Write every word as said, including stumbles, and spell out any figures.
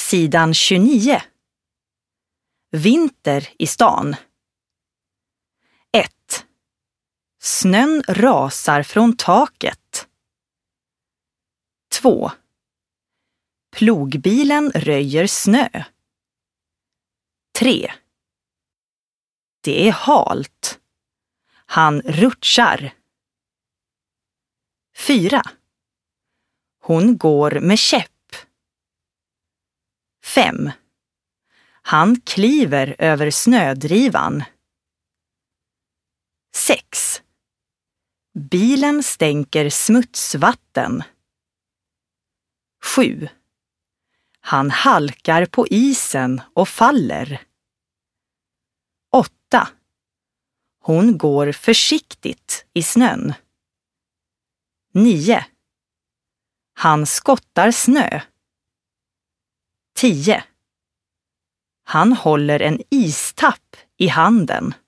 Sidan tjugonio. Vinter i stan. ett. Snön rasar från taket. två. Plogbilen röjer snö. tre. Det är halt. Han rutschar. fyra. Hon går med käpp. fem. Han kliver över snödrivan. sex. Bilen stänker smutsvatten. sju. Han halkar på isen och faller. åtta. Hon går försiktigt i snön. nio. Han skottar snö. tio. Han håller en istapp i handen.